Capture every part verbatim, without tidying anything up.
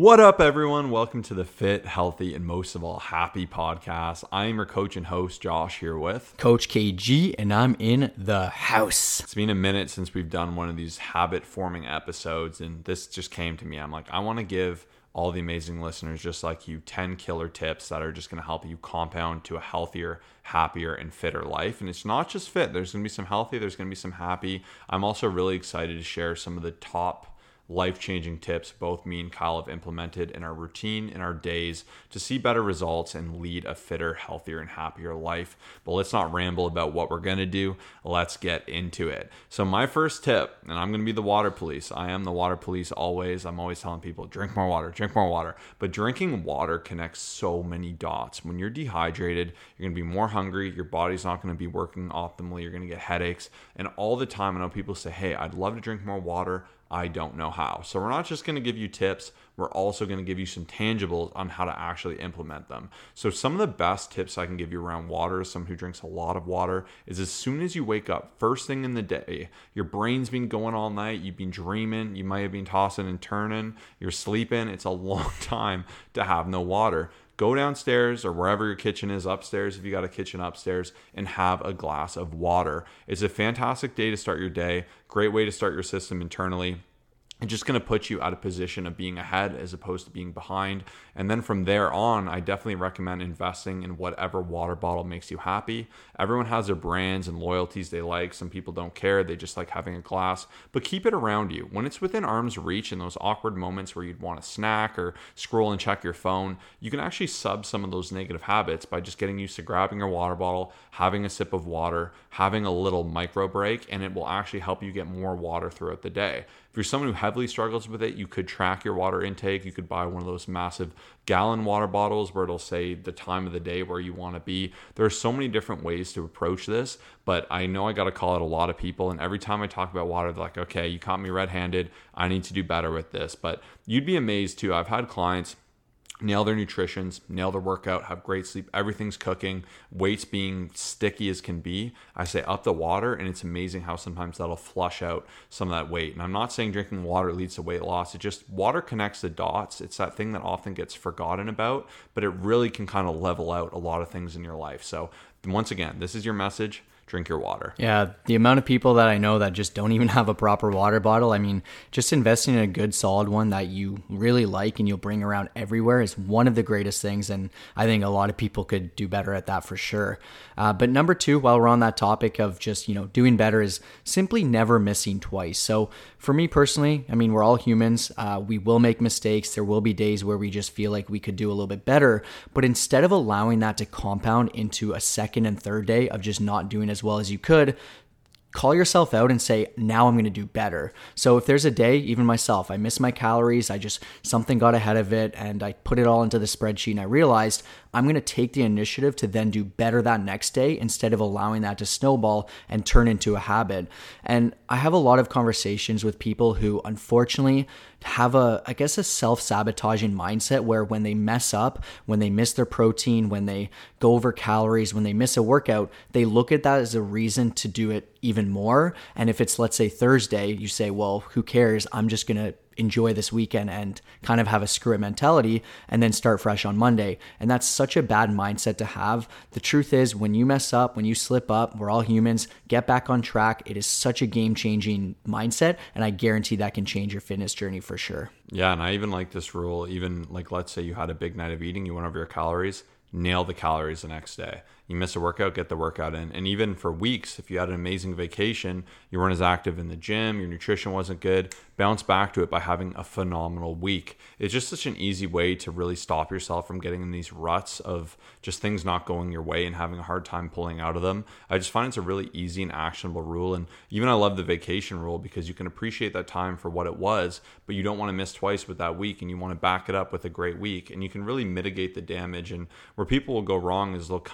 What up, everyone? Welcome to the Fit, Healthy, and most of all, Happy podcast. I am your coach and host, Josh, here with Coach K G, and I'm in the house. It's been a minute since we've done one of these habit-forming episodes, and this just came to me. I'm like, I want to give all the amazing listeners just like you ten killer tips that are just going to help you compound to a healthier, happier, and fitter life. And it's not just fit. There's going to be some healthy. There's going to be some happy. I'm also really excited to share some of the top life-changing tips both me and Kyle have implemented in our routine, in our days, to see better results and lead a fitter, healthier, and happier life. But let's not ramble about what we're going to do. Let's get into it. So my first tip, and I'm going to be the water police. I am the water police always. I'm always telling people, drink more water, drink more water. But drinking water connects so many dots. When you're dehydrated, you're going to be more hungry. Your body's not going to be working optimally. You're going to get headaches. And all the time, I know people say, hey, I'd love to drink more water. I don't know how. So we're not just going to give you tips. We're also going to give you some tangibles on how to actually implement them. So some of the best tips I can give you around water, as someone who drinks a lot of water, is as soon as you wake up, first thing in the day, your brain's been going all night. You've been dreaming. You might have been tossing and turning. You're sleeping. It's a long time to have no water. Go downstairs or wherever your kitchen is, upstairs if you got a kitchen upstairs, and have a glass of water. It's a fantastic day to start your day. Great way to start your system internally. It's just going to put you at a position of being ahead as opposed to being behind. And then from there on, I definitely recommend investing in whatever water bottle makes you happy. Everyone has their brands and loyalties they like. Some people don't care. They just like having a glass. But keep it around you. When it's within arm's reach in those awkward moments where you'd want a snack or scroll and check your phone, you can actually sub some of those negative habits by just getting used to grabbing your water bottle, having a sip of water, having a little micro break, and it will actually help you get more water throughout the day. If you're someone who heavily struggles with it, you could track your water intake. You could buy one of those massive gallon water bottles where it'll say the time of the day where you want to be. There are so many different ways to approach this, but I know I got to call out a lot of people. And every time I talk about water, they're like, okay, you caught me red-handed. I need to do better with this. But you'd be amazed too. I've had clients nail their nutritions, nail their workout, have great sleep, everything's cooking, weights being sticky as can be. I say up the water, and it's amazing how sometimes that'll flush out some of that weight. And I'm not saying drinking water leads to weight loss. It just, water connects the dots. It's that thing that often gets forgotten about, but it really can kind of level out a lot of things in your life. So once again, this is your message. Drink your water. Yeah, the amount of people that I know that just don't even have a proper water bottle. I mean, just investing in a good solid one that you really like and you'll bring around everywhere is one of the greatest things. And I think a lot of people could do better at that for sure. Uh, but number two, while we're on that topic of just, you know, doing better, is simply never missing twice. So for me personally, I mean, we're all humans. Uh, we will make mistakes. There will be days where we just feel like we could do a little bit better. But instead of allowing that to compound into a second and third day of just not doing as well as you could, call yourself out and say, now I'm going to do better. So if there's a day, even myself, I miss my calories, I just, something got ahead of it and I put it all into the spreadsheet and I realized I'm going to take the initiative to then do better that next day instead of allowing that to snowball and turn into a habit. And I have a lot of conversations with people who unfortunately have a, I guess, a self-sabotaging mindset where when they mess up, when they miss their protein, when they go over calories, when they miss a workout, they look at that as a reason to do it even more. And if it's, let's say, Thursday, you say, well, who cares? I'm just going to enjoy this weekend and kind of have a screw it mentality and then start fresh on Monday. And that's such a bad mindset to have. The truth is, when you mess up, when you slip up, we're all humans, get back on track. It is such a game-changing mindset, and I guarantee that can change your fitness journey for sure. Yeah, and I even like this rule. Even like, let's say you had a big night of eating, you went over your calories, nail the calories the next day. You miss a workout, get the workout in. And even for weeks, if you had an amazing vacation, you weren't as active in the gym, your nutrition wasn't good, bounce back to it by having a phenomenal week. It's just such an easy way to really stop yourself from getting in these ruts of just things not going your way and having a hard time pulling out of them. I just find it's a really easy and actionable rule. And even I love the vacation rule because you can appreciate that time for what it was, but you don't want to miss twice with that week and you want to back it up with a great week. And you can really mitigate the damage. And where people will go wrong is they'll come to have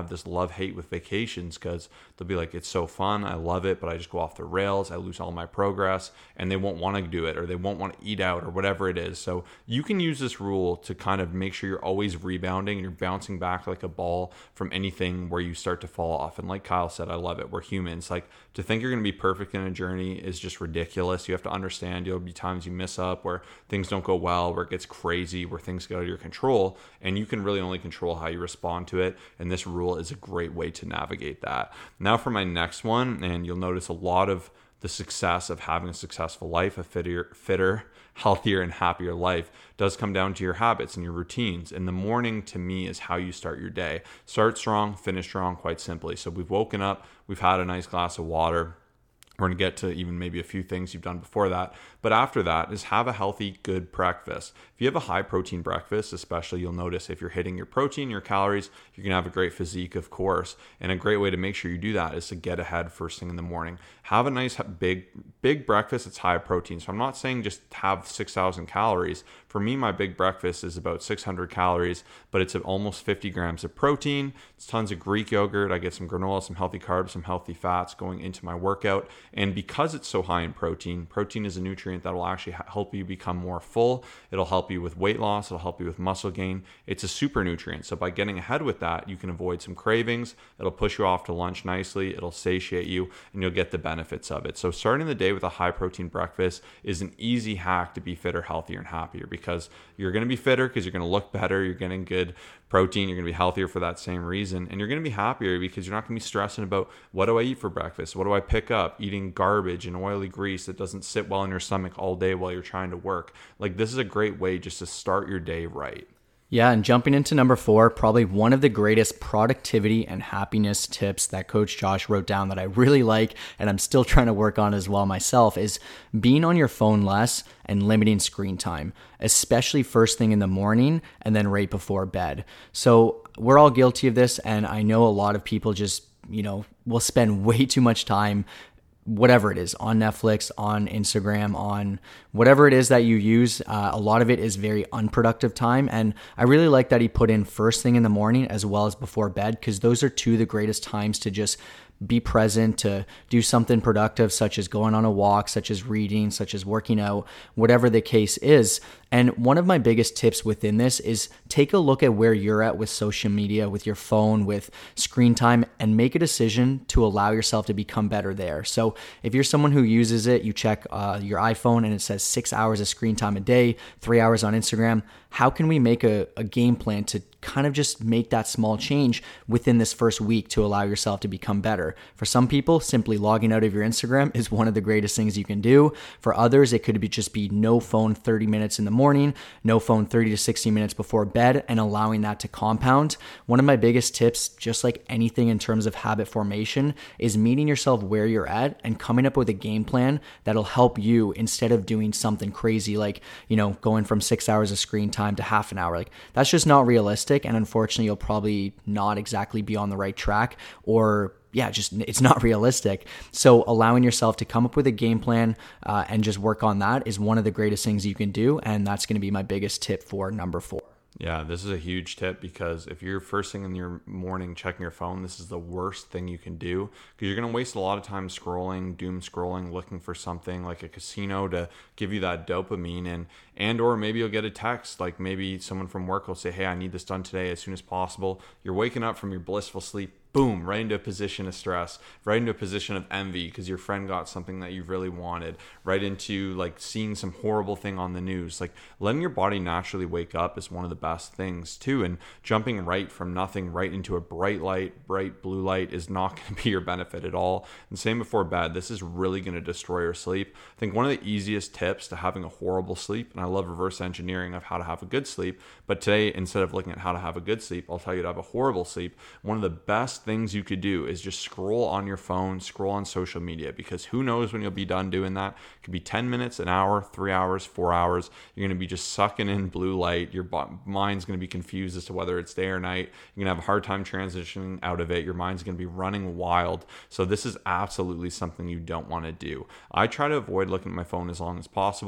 have this love-hate with vacations because they'll be like, it's so fun, I love it, but I just go off the rails, I lose all my progress, and they won't want to do it, or they won't want to eat out, or whatever it is. So you can use this rule to kind of make sure you're always rebounding and you're bouncing back like a ball from anything where you start to fall off. And like Kyle said, I love it. We're humans. Like, to think you're going to be perfect in a journey is just ridiculous. You have to understand there'll be times you miss up, where things don't go well, where it gets crazy, where things get out of your control, and you can really only control how you respond to it. And this rule is a great way to navigate that. Now for my next one, and you'll notice a lot of the success of having a successful life, a fitter, fitter, healthier, and happier life does come down to your habits and your routines. And the morning, to me, is how you start your day. Start strong, finish strong, quite simply. So we've woken up, we've had a nice glass of water. We're going to get to even maybe a few things you've done before that. But after that is have a healthy, good breakfast. If you have a high protein breakfast, especially, you'll notice if you're hitting your protein, your calories, you're going to have a great physique, of course. And a great way to make sure you do that is to get ahead first thing in the morning. Have a nice big, big breakfast. It's high protein. So I'm not saying just have six thousand calories. For me, my big breakfast is about six hundred calories, but it's almost fifty grams of protein. It's tons of Greek yogurt. I get some granola, some healthy carbs, some healthy fats going into my workout. And because it's so high in protein, protein is a nutrient that will actually help you become more full. It'll help you with weight loss. It'll help you with muscle gain. It's a super nutrient. So by getting ahead with that, you can avoid some cravings. It'll push you off to lunch nicely. It'll satiate you, and you'll get the benefits of it. So starting the day with a high protein breakfast is an easy hack to be fitter, healthier, and happier, because you're going to be fitter because you're going to look better. You're getting good protein. You're going to be healthier for that same reason. And you're going to be happier because you're not going to be stressing about, what do I eat for breakfast? What do I pick up? Eating garbage and oily grease that doesn't sit well in your stomach all day while you're trying to work. Like, this is a great way just to start your day right. Yeah, and jumping into number four, probably one of the greatest productivity and happiness tips that Coach Josh wrote down that I really like, and I'm still trying to work on as well myself, is being on your phone less and limiting screen time, especially first thing in the morning and then right before bed. So we're all guilty of this, and I know a lot of people just, you know, will spend way too much time, whatever it is, on Netflix, on Instagram, on whatever it is that you use. Uh, a lot of it is very unproductive time. And I really like that he put in first thing in the morning as well as before bed, because those are two of the greatest times to just be present, to do something productive, such as going on a walk, such as reading, such as working out, whatever the case is. And one of my biggest tips within this is take a look at where you're at with social media, with your phone, with screen time, and make a decision to allow yourself to become better there. So if you're someone who uses it, you check uh, your iPhone and it says six hours of screen time a day, three hours on Instagram. How can we make a, a game plan to kind of just make that small change within this first week to allow yourself to become better? For some people, simply logging out of your Instagram is one of the greatest things you can do. For others, it could be just be no phone thirty minutes in the morning, no phone thirty to sixty minutes before bed, and allowing that to compound. One of my biggest tips, just like anything in terms of habit formation, is meeting yourself where you're at and coming up with a game plan that'll help you, instead of doing something crazy like, you know, going from six hours of screen time to half an hour. Like, that's just not realistic. And unfortunately, you'll probably not exactly be on the right track, or yeah, just it's not realistic. So allowing yourself to come up with a game plan uh, and just work on that is one of the greatest things you can do. And that's going to be my biggest tip for number four. Yeah, this is a huge tip, because if you're first thing in your morning checking your phone, this is the worst thing you can do, because you're going to waste a lot of time scrolling, doom scrolling, looking for something like a casino to give you that dopamine, and and or maybe you'll get a text, like maybe someone from work will say, hey, I need this done today as soon as possible. You're waking up from your blissful sleep, boom, right into a position of stress, right into a position of envy because your friend got something that you really wanted, right into like seeing some horrible thing on the news. Like, letting your body naturally wake up is one of the best things too. And jumping right from nothing right into a bright light, bright blue light is not going to be your benefit at all. And same before bed. This is really going to destroy your sleep. I think one of the easiest tips to having a horrible sleep, and I love reverse engineering of how to have a good sleep, but today, instead of looking at how to have a good sleep, I'll tell you to have a horrible sleep. One of the best things you could do is just scroll on your phone, scroll on social media, because who knows when you'll be done doing that. It could be ten minutes, an hour, three hours, four hours. You're going to be just sucking in blue light. Your mind's going to be confused as to whether it's day or night. You're going to have a hard time transitioning out of it. Your mind's going to be running wild. So this is absolutely something you don't want to do. I try to avoid looking at my phone as long as possible.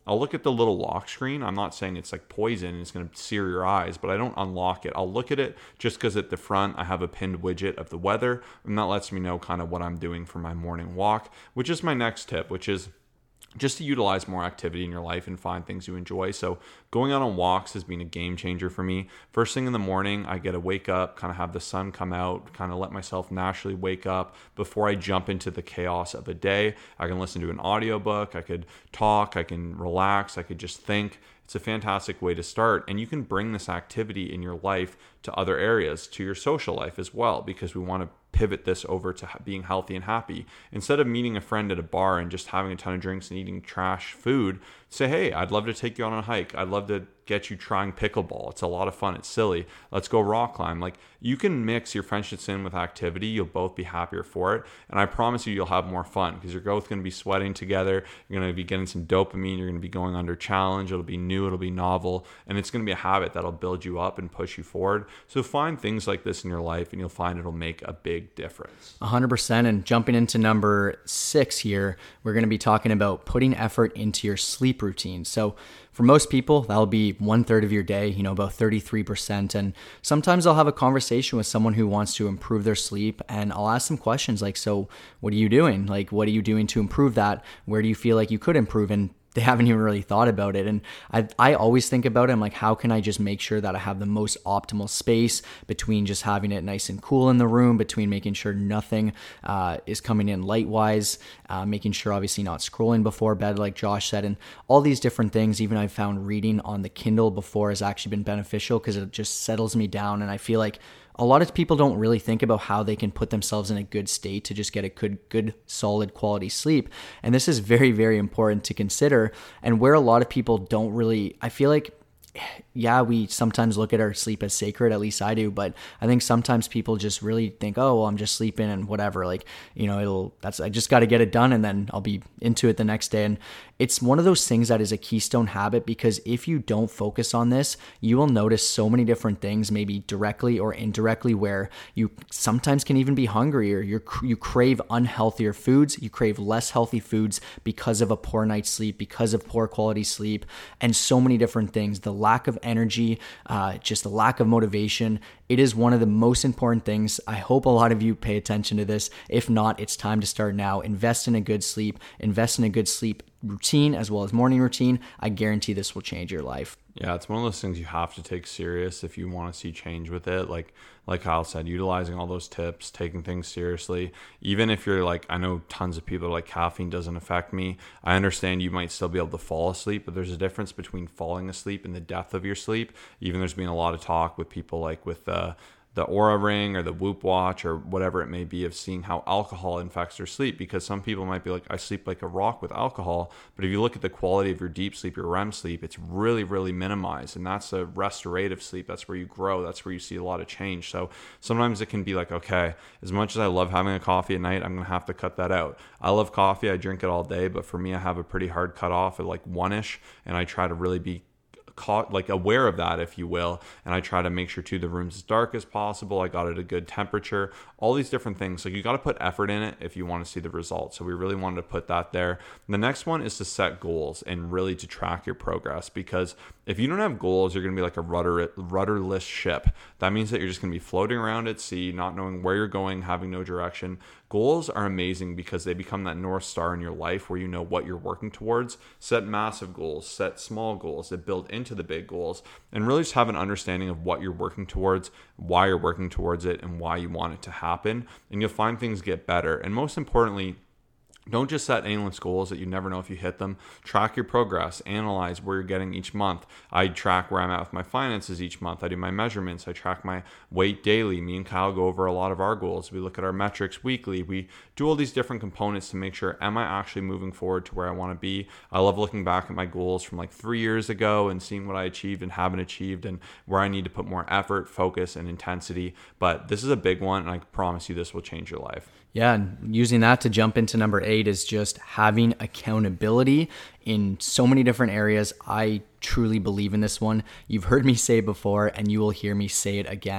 I'll look at the little lock screen. I'm not saying it's like poison and it's going to sear your eyes, but I don't unlock it. I'll look at it just because at the front I have a pinned widget of the weather, and that lets me know kind of what I'm doing for my morning walk, which is my next tip, which is just to utilize more activity in your life and find things you enjoy. So going out on walks has been a game changer for me. First thing in the morning, I get to wake up, kind of have the sun come out, kind of let myself naturally wake up before I jump into the chaos of a day. I can listen to an audiobook, I could talk, I can relax, I could just think. It's a fantastic way to start, and you can bring this activity in your life to other areas, to your social life as well, because we want to pivot this over to being healthy and happy. Instead of meeting a friend at a bar and just having a ton of drinks and eating trash food, say, hey, I'd love to take you on a hike. I'd love to get you trying pickleball. It's a lot of fun. It's silly. Let's go rock climb. Like, you can mix your friendships in with activity. You'll both be happier for it. And I promise you, you'll have more fun because you're both going to be sweating together. You're going to be getting some dopamine. You're going to be going under challenge. It'll be new. It'll be novel. And it's going to be a habit that'll build you up and push you forward. So find things like this in your life and you'll find it'll make a big difference. one hundred percent. And jumping into number six here, we're going to be talking about putting effort into your sleep routine. So for most people, that'll be one third of your day, you know, about thirty-three percent. And sometimes I'll have a conversation with someone who wants to improve their sleep, and I'll ask them questions like, so what are you doing? Like, what are you doing to improve that? Where do you feel like you could improve? And they haven't even really thought about it. And I I always think about it. I'm like, how can I just make sure that I have the most optimal space between just having it nice and cool in the room, between making sure nothing uh, is coming in light-wise, uh, making sure obviously not scrolling before bed, like Josh said, and all these different things. Even I've found reading on the Kindle before has actually been beneficial because it just settles me down. And I feel like a lot of people don't really think about how they can put themselves in a good state to just get a good, good, solid quality sleep. And this is very, very important to consider. And where a lot of people don't really, I feel like, yeah, we sometimes look at our sleep as sacred, at least I do, but I think sometimes people just really think, oh, well, I'm just sleeping and whatever, like, you know, it'll, that's, I just got to get it done and then I'll be into it the next day. And it's one of those things that is a keystone habit, because if you don't focus on this, you will notice so many different things, maybe directly or indirectly, where you sometimes can even be hungry, or you you crave unhealthier foods, you crave less healthy foods because of a poor night's sleep, because of poor quality sleep, and so many different things. The lack of energy, uh, just the lack of motivation. It is one of the most important things. I hope a lot of you pay attention to this. If not, it's time to start now. Invest in a good sleep, invest in a good sleep routine as well as morning routine. I guarantee this will change your life. Yeah, it's one of those things you have to take serious if you want to see change with it. Like like Kyle said, utilizing all those tips, taking things seriously. Even if you're like, I know tons of people are like, caffeine doesn't affect me. I understand you might still be able to fall asleep, but there's a difference between falling asleep and the depth of your sleep. Even there's been a lot of talk with people like with uh, the Oura Ring or the Whoop Watch or whatever it may be, of seeing how alcohol infects their sleep, because some people might be like, I sleep like a rock with alcohol, but if you look at the quality of your deep sleep, your R E M sleep, it's really, really minimized, and that's a restorative sleep. That's where you grow. That's where you see a lot of change. So sometimes it can be like, okay, as much as I love having a coffee at night, I'm going to have to cut that out. I love coffee. I drink it all day, but for me, I have a pretty hard cutoff at like one-ish, and I try to really be caught like aware of that, if you will, and I try to make sure too the room's as dark as possible. I got it a good temperature, all these different things. Like, you got to put effort in it if you want to see the results. So we really wanted to put that there. The next one is to set goals and really to track your progress, because if you don't have goals, you're going to be like a rudder rudderless ship. That means that you're just going to be floating around at sea, not knowing where you're going, having no direction. Goals are amazing because they become that North Star in your life where you know what you're working towards. Set massive goals, set small goals that build into the big goals, and really just have an understanding of what you're working towards, why you're working towards it, and why you want it to happen. And you'll find things get better. And most importantly, don't just set aimless goals that you never know if you hit them. Track your progress. Analyze where you're getting each month. I track where I'm at with my finances each month. I do my measurements. I track my weight daily. Me and Kyle go over a lot of our goals. We look at our metrics weekly. We do all these different components to make sure, am I actually moving forward to where I want to be? I love looking back at my goals from like three years ago and seeing what I achieved and haven't achieved, and where I need to put more effort, focus, and intensity. But this is a big one, and I promise you this will change your life. Yeah, and using that to jump into number eight is just having accountability in so many different areas. I truly believe in this one. You've heard me say it before, and you will hear me say it again.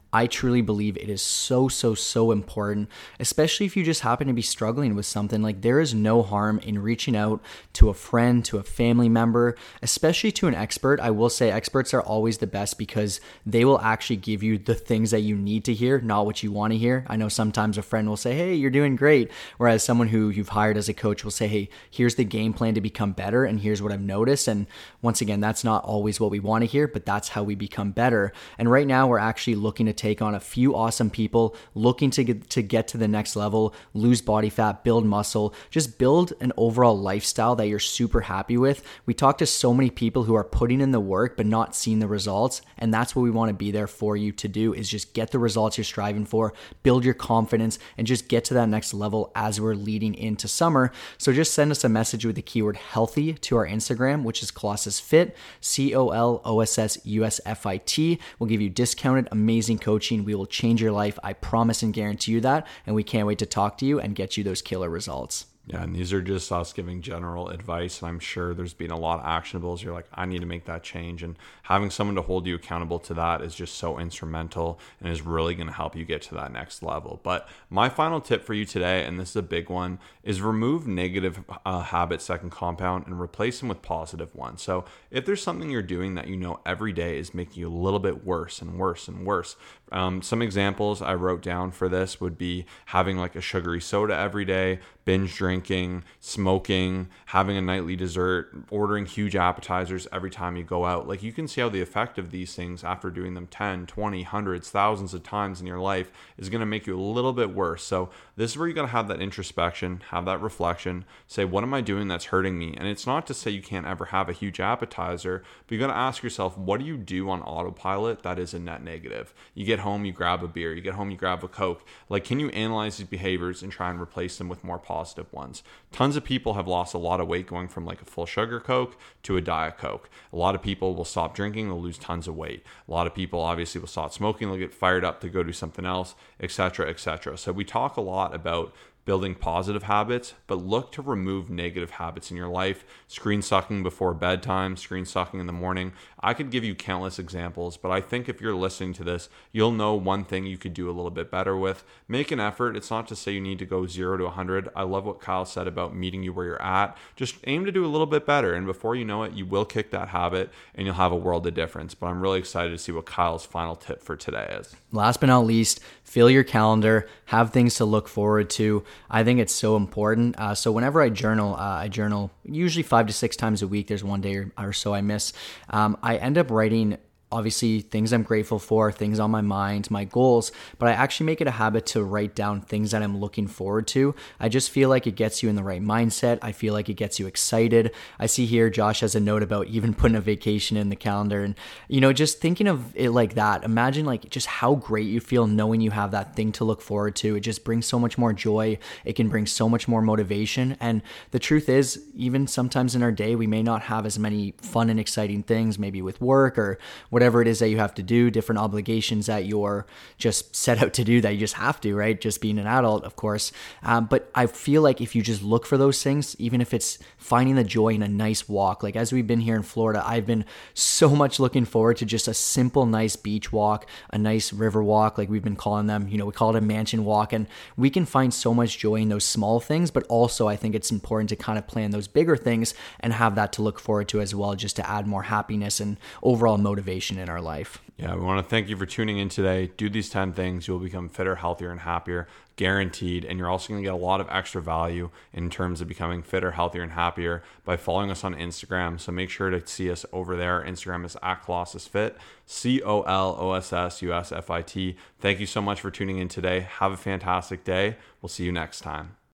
I truly believe it is so, so, so important, especially if you just happen to be struggling with something. Like, there is no harm in reaching out to a friend, to a family member, especially to an expert. I will say experts are always the best because they will actually give you the things that you need to hear, not what you want to hear. I know sometimes a friend will say, hey, you're doing great. Whereas someone who you've hired as a coach will say, hey, here's the game plan to become better, and here's what I've noticed. And once again, that's not always what we want to hear, but that's how we become better. And right now we're actually looking to take on a few awesome people looking to get to get to the next level, lose body fat, build muscle, just build an overall lifestyle that you're super happy with. We talk to so many people who are putting in the work but not seeing the results, and that's what we want to be there for you to do, is just get the results you're striving for, build your confidence, and just get to that next level as we're leading into summer. So just send us a message with the keyword healthy to our Instagram, which is Colossus Fit, C O L O S S U S F I T. We'll give you discounted, amazing coaching. We will change your life. I promise and guarantee you that. And we can't wait to talk to you and get you those killer results. Yeah, and these are just us giving general advice. And I'm sure there's been a lot of actionables. You're like, I need to make that change. And having someone to hold you accountable to that is just so instrumental and is really going to help you get to that next level. But my final tip for you today, and this is a big one, is remove negative uh, habits that can compound and replace them with positive ones. So if there's something you're doing that you know every day is making you a little bit worse and worse and worse, um, some examples I wrote down for this would be having like a sugary soda every day, binge drinking, smoking, having a nightly dessert, ordering huge appetizers every time you go out. Like, you can see how the effect of these things after doing them ten, twenty, hundreds, thousands of times in your life is going to make you a little bit worse. So this is where you got to have that introspection, have that reflection, say, what am I doing that's hurting me? And it's not to say you can't ever have a huge appetizer, but you got to ask yourself, what do you do on autopilot that is a net negative? You get home, you grab a beer, you get home, you grab a Coke. Like, can you analyze these behaviors and try and replace them with more positive ones? Tons of people have lost a lot of weight going from like a full sugar Coke to a Diet Coke. A lot of people will stop drinking, they'll lose tons of weight. A lot of people obviously will stop smoking, they'll get fired up to go do something else, et cetera, et cetera. So we talk a lot about building positive habits, but look to remove negative habits in your life. Screen sucking before bedtime, screen sucking in the morning. I could give you countless examples, but I think if you're listening to this, you'll know one thing you could do a little bit better with. Make an effort. It's not to say you need to go zero to one hundred. I love what Kyle said about meeting you where you're at. Just aim to do a little bit better, and before you know it, you will kick that habit and you'll have a world of difference. But I'm really excited to see what Kyle's final tip for today is. Last but not least, fill your calendar, have things to look forward to. I think it's so important. Uh, so whenever I journal, uh, I journal usually five to six times a week. There's one day or, or so I miss. Um, I end up writing obviously things I'm grateful for, things on my mind, my goals, but I actually make it a habit to write down things that I'm looking forward to. I just feel like it gets you in the right mindset. I feel like it gets you excited. I see here Josh has a note about even putting a vacation in the calendar, and you know, just thinking of it like that. Imagine like just how great you feel knowing you have that thing to look forward to. It just brings so much more joy. It can bring so much more motivation. And the truth is, even sometimes in our day, we may not have as many fun and exciting things, maybe with work or whatever it is that you have to do, different obligations that you're just set out to do that you just have to, right? Just being an adult, of course. Um, but I feel like if you just look for those things, even if it's finding the joy in a nice walk, like as we've been here in Florida, I've been so much looking forward to just a simple, nice beach walk, a nice river walk, like we've been calling them, you know, we call it a mansion walk. And we can find so much joy in those small things, but also I think it's important to kind of plan those bigger things and have that to look forward to as well, just to add more happiness and overall motivation in our life. Yeah, we want to thank you for tuning in today. Do these ten things. You'll become fitter, healthier, and happier, guaranteed. And you're also going to get a lot of extra value in terms of becoming fitter, healthier, and happier by following us on Instagram. So make sure to see us over there. Instagram is at Colossus Fit, C O L O S S U S F I T. Thank you so much for tuning in today. Have a fantastic day. We'll see you next time.